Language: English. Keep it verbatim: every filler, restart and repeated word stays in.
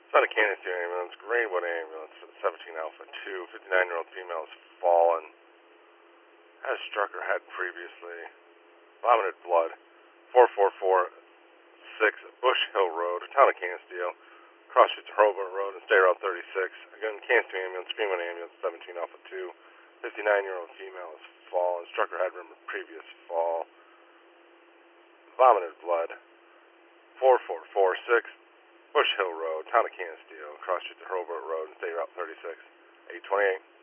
Son of Canisteo ambulance, Greenwood ambulance for the seventeen Alpha two, fifty-nine-year-old female has fallen, has struck her head previously, vomited blood, four four four six Bush Hill Road, town of Canisteo, cross streets Hobart Road and State Route thirty-six. Again, Canisteo ambulance, Greenwood ambulance, seventeen Alpha two, fifty-nine-year-old female has fallen, struck her head from a previous fall, vomited blood, four four four six Bush Hill Road, town of Canisteo, cross streets Hobart Road and State Route thirty-six, eight twenty-eight.